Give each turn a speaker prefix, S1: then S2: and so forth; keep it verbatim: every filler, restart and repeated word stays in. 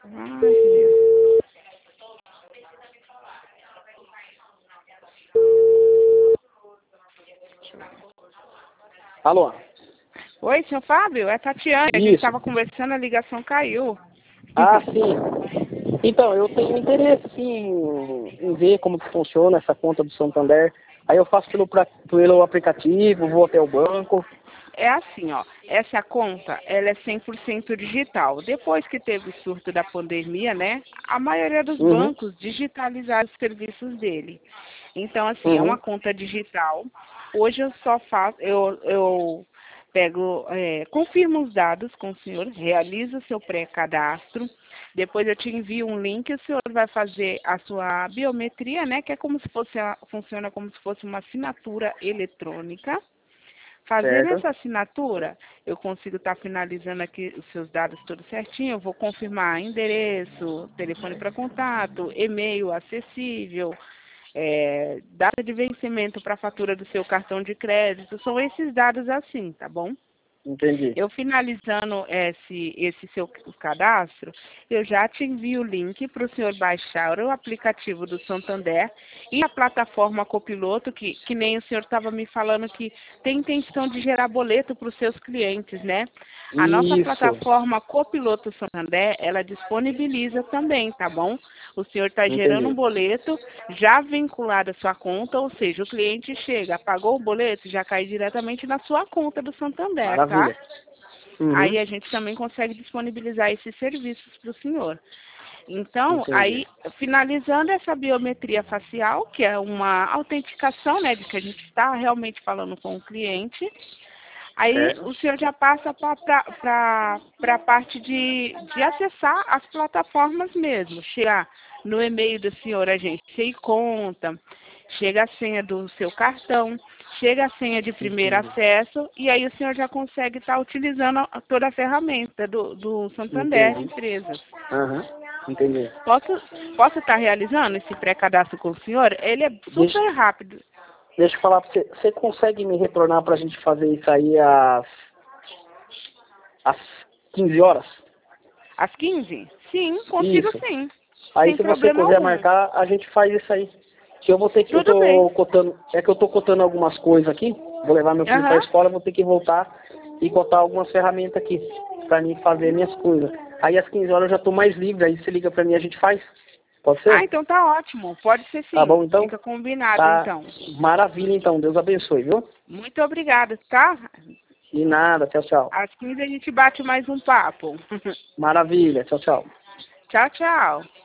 S1: Ai, Deus.
S2: Alô?
S1: Oi, senhor Fábio? É Tatiane. A
S2: Isso.
S1: gente estava conversando, a ligação caiu.
S2: Ah, sim. Então, eu tenho interesse, sim, em, em ver como que funciona essa conta do Santander. Aí eu faço pelo, pra- pelo aplicativo, vou até o banco.
S1: É assim, ó, essa conta, ela é cem por cento digital. Depois que teve o surto da pandemia, né, a maioria dos
S2: Uhum,
S1: bancos digitalizaram os serviços dele. Então, assim, é uma
S2: uhum,
S1: conta digital. Hoje eu só faço, eu, eu pego, é, confirmo os dados com o senhor, realizo o seu pré-cadastro, depois eu te envio um link, o senhor vai fazer a sua biometria, né, que é como se fosse, a- funciona como se fosse uma assinatura eletrônica. Fazendo
S2: certo.
S1: essa assinatura, eu consigo estar finalizando aqui os seus dados tudo certinho. Eu vou confirmar endereço, telefone para contato, e-mail acessível, é, data de vencimento para a fatura do seu cartão de crédito. São esses dados assim, tá bom?
S2: Entendi.
S1: Eu finalizando esse, esse seu cadastro, eu já te envio o link para o senhor baixar o aplicativo do Santander e a plataforma Copiloto, que, que nem o senhor estava me falando que tem intenção de gerar boleto para os seus clientes, né? A nossa
S2: Isso.
S1: plataforma Copiloto Santander, ela disponibiliza também, tá bom? O senhor está gerando um
S2: Entendi.
S1: boleto já vinculado à sua conta, ou seja, o cliente chega, pagou o boleto, já cai diretamente na sua conta do Santander, tá?
S2: Maravilha. Uhum,
S1: Aí a gente também consegue disponibilizar esses serviços para o senhor. Então,
S2: entendi.
S1: aí, finalizando essa biometria facial, que é uma autenticação, né, de que a gente está realmente falando com o cliente, aí
S2: Certo.
S1: o senhor já passa para a parte de, de acessar as plataformas mesmo. Chegar no e-mail do senhor, a gente e conta, chega a senha do seu cartão, chega a senha de primeiro
S2: Entendi.
S1: acesso, e aí o senhor já consegue estar utilizando a- toda a ferramenta do, do Santander
S2: Entendi.
S1: Empresas.
S2: Aham, entendi.
S1: Posso, posso estar realizando esse pré-cadastro com o senhor? Ele é
S2: Deixa,
S1: super rápido.
S2: deixa eu falar pra você. Você consegue me retornar pra gente fazer isso aí às, às quinze horas?
S1: Às quinze? Sim, consigo
S2: Isso.
S1: sim.
S2: Aí
S1: Sem
S2: se você
S1: problema
S2: puder
S1: algum.
S2: marcar, a gente faz isso aí. Que eu vou ter que, eu
S1: Tudo bem.
S2: tô cotando, é que eu tô cotando algumas coisas aqui, vou levar meu filho pra
S1: Aham.
S2: escola, vou ter que voltar e cotar algumas ferramentas aqui, pra mim fazer minhas coisas. Aí às quinze horas eu já tô mais livre, aí você liga pra mim e a gente faz. Pode
S1: Ah,
S2: ser?
S1: então tá ótimo. Pode ser
S2: Tá
S1: sim.
S2: bom então?
S1: Fica combinado
S2: Tá
S1: então.
S2: maravilha então, Deus abençoe, viu?
S1: Muito obrigada, tá?
S2: De nada, tchau, tchau.
S1: Às quinze a gente bate mais um papo.
S2: Maravilha, tchau, tchau.
S1: Tchau, tchau.